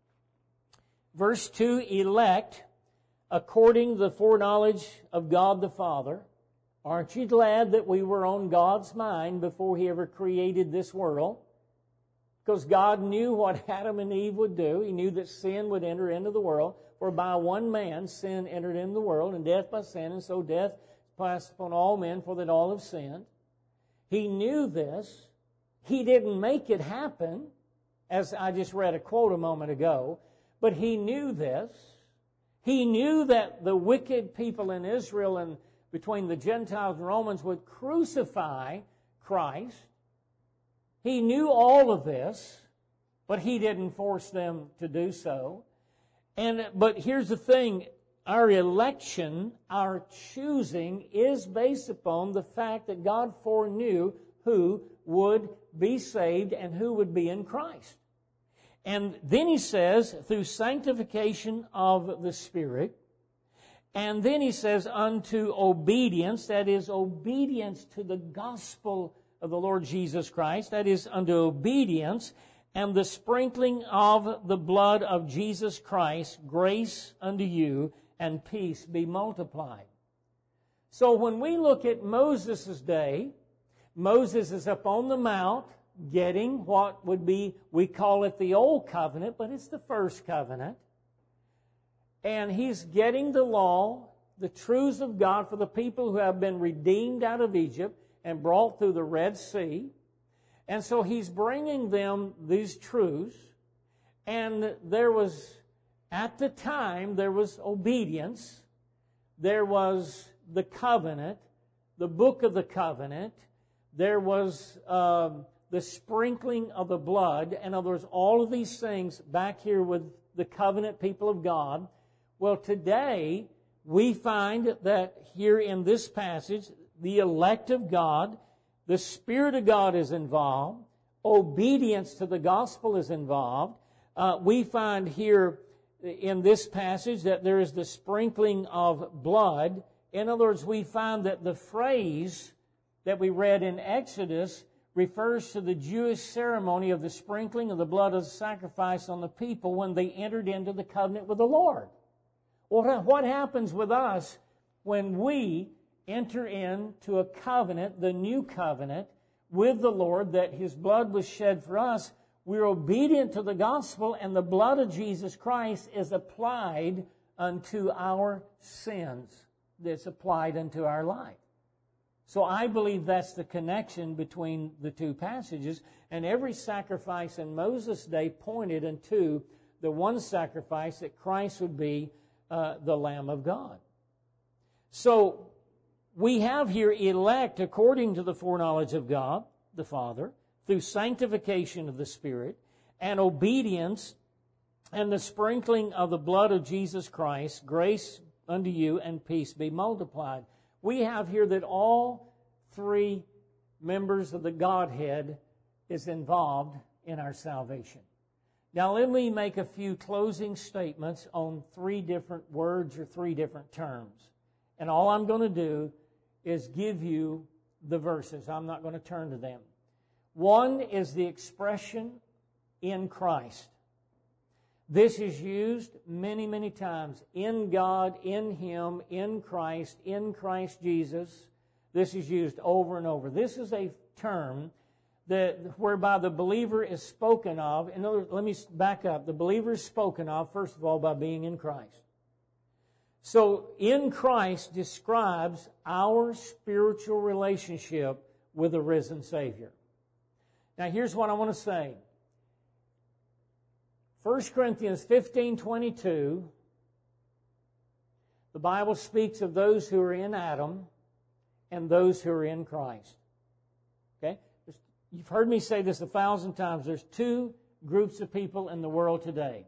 Verse two, elect according to the foreknowledge of God the Father, Aren't you glad that we were on God's mind before He ever created this world? Because God knew what Adam and Eve would do. He knew that sin would enter into the world. For by one man sin entered into the world, and death by sin, and so death passed upon all men, for that all have sinned. He knew this. He didn't make it happen, as I just read a quote a moment ago, but He knew this. He knew that the wicked people in Israel and between the Gentiles and Romans would crucify Christ. He knew all of this, but He didn't force them to do so. And but here's the thing, our election, our choosing is based upon the fact that God foreknew who would be saved and who would be in Christ. And then He says, through sanctification of the Spirit, and then He says, unto obedience, that is, obedience to the gospel of the Lord Jesus Christ, that is, unto obedience, and the sprinkling of the blood of Jesus Christ, grace unto you, and peace be multiplied. So when we look at Moses' day, Moses is up on the mount getting what would be, we call it the Old Covenant, but it's the first covenant. And he's getting the law, the truths of God for the people who have been redeemed out of Egypt and brought through the Red Sea. And so he's bringing them these truths. And there was, at the time, there was obedience. There was the covenant, the book of the covenant. There was uh, the sprinkling of the blood. In other words, all of these things back here with the covenant people of God. Well, today, we find that here in this passage, the elect of God, the Spirit of God is involved, obedience to the gospel is involved. Uh, we find here in this passage that there is the sprinkling of blood. In other words, we find that the phrase that we read in Exodus refers to the Jewish ceremony of the sprinkling of the blood of the sacrifice on the people when they entered into the covenant with the Lord. Well, what happens with us when we enter into a covenant, the new covenant, with the Lord, that His blood was shed for us? We're obedient to the gospel, and the blood of Jesus Christ is applied unto our sins. That's applied unto our life. So I believe that's the connection between the two passages, and every sacrifice in Moses' day pointed unto the one sacrifice that Christ would be uh, the Lamb of God. So we have here elect according to the foreknowledge of God, the Father, through sanctification of the Spirit, and obedience, and the sprinkling of the blood of Jesus Christ, grace unto you, and peace be multiplied. We have here that all three members of the Godhead is involved in our salvation. Now let me make a few closing statements on three different words or three different terms. And all I'm going to do is give you the verses. I'm not going to turn to them. One is the expression in Christ. This is used many, many times. In God, in Him, in Christ, in Christ Jesus. This is used over and over. This is a term that whereby the believer is spoken of. In other words, let me back up. The believer is spoken of, first of all, by being in Christ. So, in Christ describes our spiritual relationship with the risen Savior. Now, here's what I want to say. First Corinthians fifteen twenty-two, the Bible speaks of those who are in Adam and those who are in Christ. Okay? You've heard me say this a thousand times. There's two groups of people in the world today.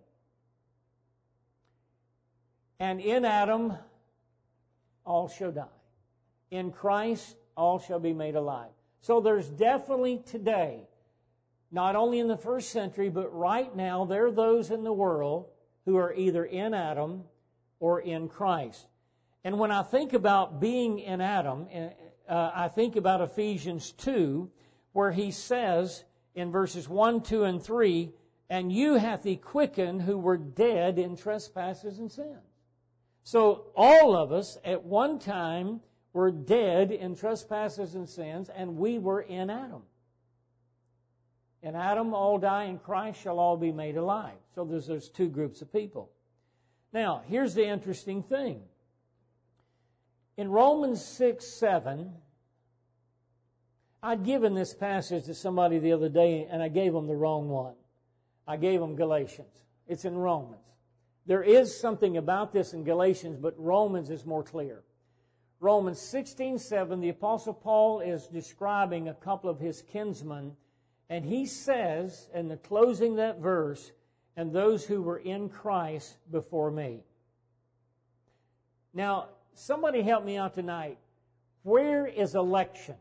And in Adam, all shall die. In Christ, all shall be made alive. So there's definitely today, not only in the first century, but right now, there are those in the world who are either in Adam or in Christ. And when I think about being in Adam, uh, I think about Ephesians two, where he says in verses one, two, and three, and you hath he quickened who were dead in trespasses and sins. So all of us at one time were dead in trespasses and sins, and we were in Adam. In Adam all die, in Christ shall all be made alive. So there's those two groups of people. Now, here's the interesting thing. In Romans six seven, I'd given this passage to somebody the other day, and I gave them the wrong one. I gave them Galatians. It's in Romans. There is something about this in Galatians, but Romans is more clear. Romans sixteen seven, the Apostle Paul is describing a couple of his kinsmen, and he says, in the closing that verse, and those who were in Christ before me. Now, somebody help me out tonight. Where is election?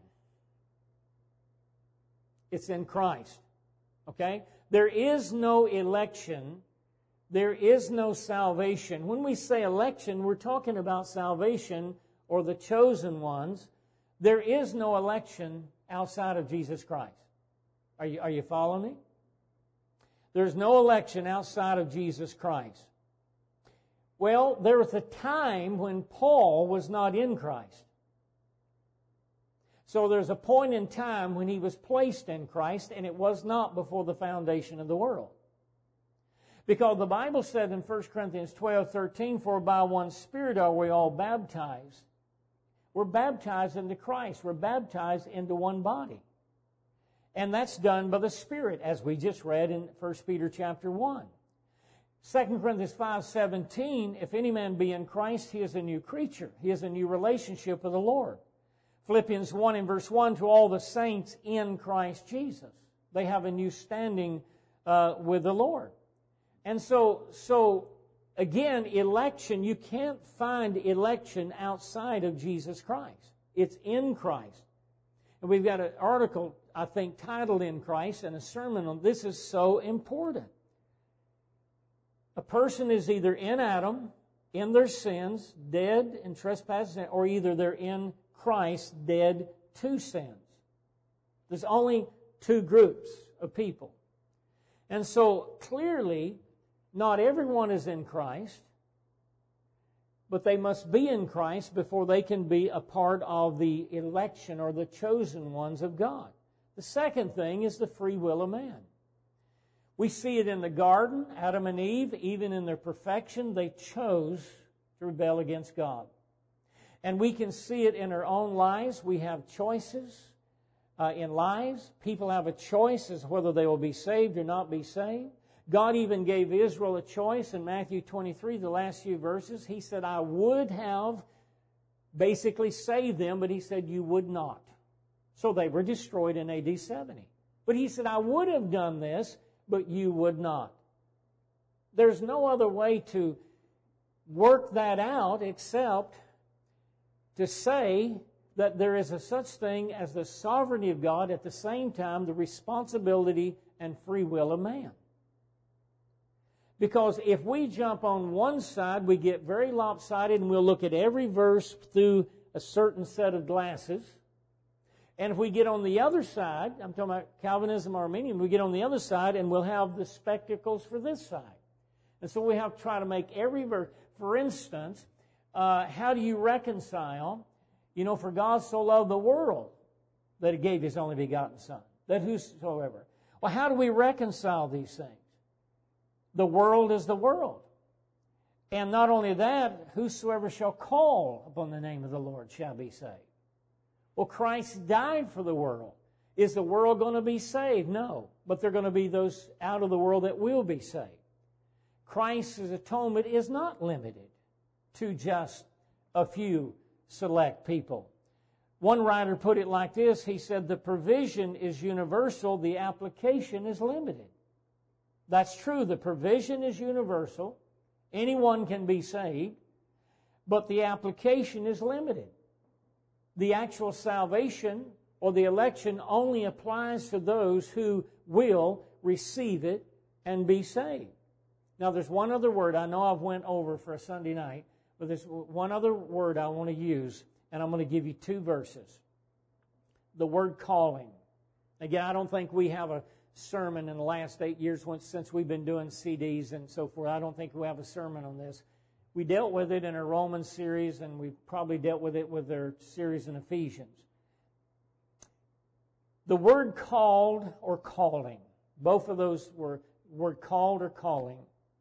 It's in Christ. Okay? There is no election. There is no salvation. When we say election, we're talking about salvation or the chosen ones. There is no election outside of Jesus Christ. Are you, are you following me? There's no election outside of Jesus Christ. Well, there was a time when Paul was not in Christ. So there's a point in time when he was placed in Christ, and it was not before the foundation of the world. Because the Bible said in First Corinthians twelve thirteen, for by one Spirit are we all baptized. We're baptized into Christ. We're baptized into one body. And that's done by the Spirit, as we just read in First Peter chapter one. Second Corinthians five seventeen, if any man be in Christ, he is a new creature. He has a new relationship with the Lord. Philippians one and verse one, to all the saints in Christ Jesus. They have a new standing uh, with the Lord. And so, so again, election, you can't find election outside of Jesus Christ. It's in Christ. And we've got an article, I think, titled In Christ, and a sermon on this is so important. A person is either in Adam, in their sins, dead in trespasses, or either they're in Christ, dead to sins. There's only two groups of people. And so, clearly, not everyone is in Christ, but they must be in Christ before they can be a part of the election or the chosen ones of God. The second thing is the free will of man. We see it in the garden, Adam and Eve, even in their perfection, they chose to rebel against God. And we can see it in our own lives. We have choices uh, in lives. People have a choice as to whether they will be saved or not be saved. God even gave Israel a choice in Matthew twenty-three, the last few verses. He said, I would have basically saved them, but He said, you would not. So they were destroyed in A D seventy. But He said, I would have done this, but you would not. There's no other way to work that out except to say that there is a such thing as the sovereignty of God, at the same time the responsibility and free will of man. Because if we jump on one side, we get very lopsided, and we'll look at every verse through a certain set of glasses. And if we get on the other side, I'm talking about Calvinism, Arminian, we get on the other side and we'll have the spectacles for this side. And so we have to try to make every verse. For instance, uh, how do you reconcile, you know, for God so loved the world that He gave His only begotten Son, that whosoever. Well, how do we reconcile these things? The world is the world. And not only that, whosoever shall call upon the name of the Lord shall be saved. Well, Christ died for the world. Is the world going to be saved? No. But there are going to be those out of the world that will be saved. Christ's atonement is not limited to just a few select people. One writer put it like this. He said, the provision is universal, the application is limited. That's true. The provision is universal. Anyone can be saved. But the application is limited. The actual salvation or the election only applies to those who will receive it and be saved. Now, there's one other word. I know I've went over for a Sunday night, but there's one other word I want to use, and I'm going to give you two verses. The word calling. Again, I don't think we have a sermon in the last eight years since we've been doing C Ds and so forth. I don't think we have a sermon on this. We dealt with it in our Romans series, and we probably dealt with it with our series in Ephesians. The word called or calling, both of those were word called or calling.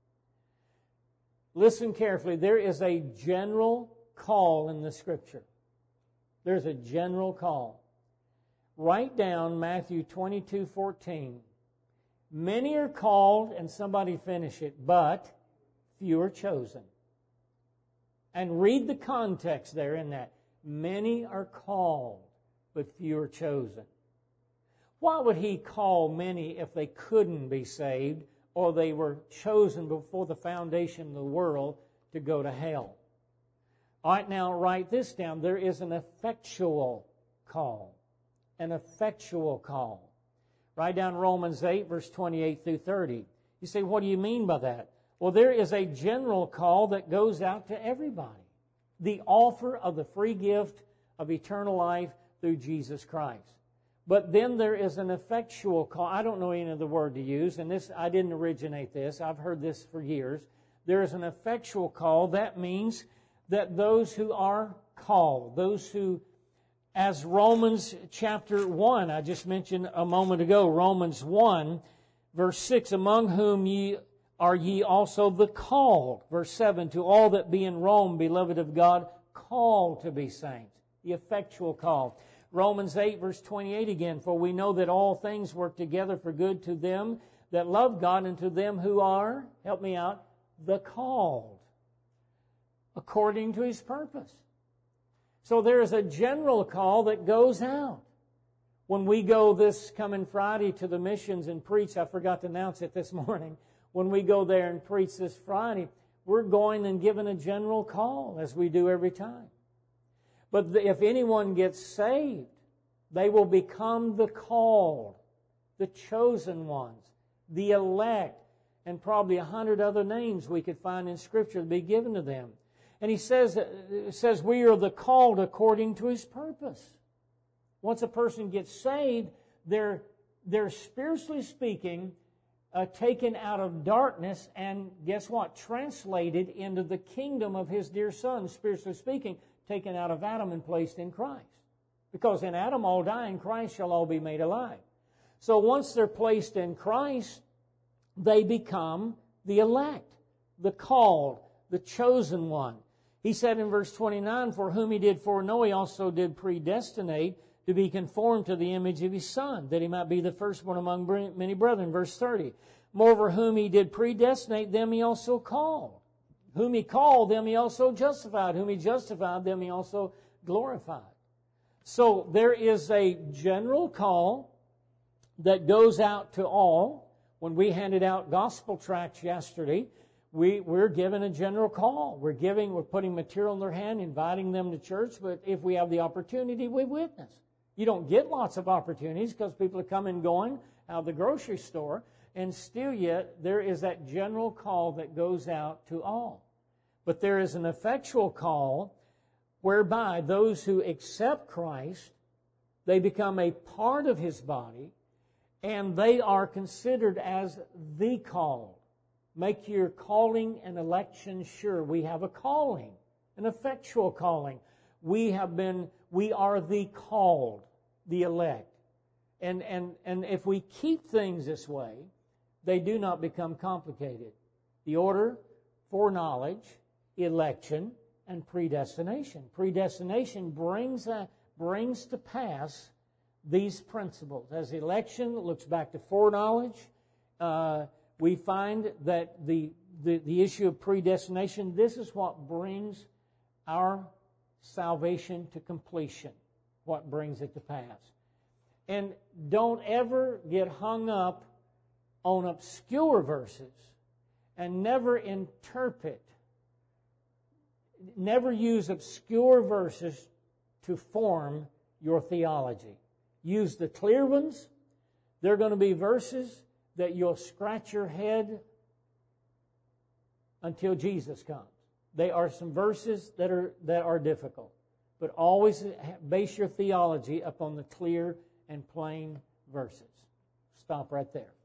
Listen carefully. There is a general call in the Scripture. There's a general call. Write down Matthew twenty-two fourteen. Many are called, and somebody finish it, but few are chosen. And read the context there in that. Many are called, but few are chosen. Why would He call many if they couldn't be saved, or they were chosen before the foundation of the world to go to hell? All right, now write this down. There is an effectual call. An effectual call. Write down Romans eight, verse twenty-eight through thirty. You say, what do you mean by that? Well, there is a general call that goes out to everybody. The offer of the free gift of eternal life through Jesus Christ. But then there is an effectual call. I don't know any other word to use, and this I didn't originate this. I've heard this for years. There is an effectual call. That means that those who are called, those who, as Romans chapter one, I just mentioned a moment ago, Romans one, verse six, among whom ye are ye also the called. Verse seven, to all that be in Rome, beloved of God, called to be saints. The effectual call. Romans eight, verse twenty-eight again, for we know that all things work together for good to them that love God and to them who are, help me out, the called, according to His purpose. So there is a general call that goes out. When we go this coming Friday to the missions and preach, I forgot to announce it this morning, when we go there and preach this Friday, we're going and giving a general call, as we do every time. But if anyone gets saved, they will become the called, the chosen ones, the elect, and probably a hundred other names we could find in Scripture to be given to them. And he says, it says we are the called according to His purpose. Once a person gets saved, they're, they're spiritually speaking, uh, taken out of darkness and, guess what, translated into the kingdom of His dear Son, spiritually speaking, taken out of Adam and placed in Christ. Because in Adam all die, in Christ shall all be made alive. So once they're placed in Christ, they become the elect, the called, the chosen one. He said in verse twenty-nine, for whom He did foreknow, He also did predestinate to be conformed to the image of His Son, that He might be the firstborn among many brethren. Verse thirty, moreover, whom He did predestinate, them He also called. Whom He called, them He also justified. Whom He justified, them He also glorified. So there is a general call that goes out to all. When we handed out gospel tracts yesterday, we, we're given a general call. We're giving, we're putting material in their hand, inviting them to church, but if we have the opportunity, we witness. You don't get lots of opportunities because people are coming and going out of the grocery store, and still yet there is that general call that goes out to all. But there is an effectual call whereby those who accept Christ, they become a part of His body, and they are considered as the called. Make your calling and election sure. We have a calling, an effectual calling. We have been, we are the called, the elect. And, and, and if we keep things this way, they do not become complicated. The order, foreknowledge, election, and predestination. Predestination brings, a, brings to pass these principles. As election looks back to foreknowledge, uh, we find that the, the, the issue of predestination, this is what brings our salvation to completion, what brings it to pass. And don't ever get hung up on obscure verses and never interpret, never use obscure verses to form your theology. Use the clear ones. They're going to be verses that you'll scratch your head until Jesus comes. They are some verses that are that are difficult. But always base your theology upon the clear and plain verses. Stop right there.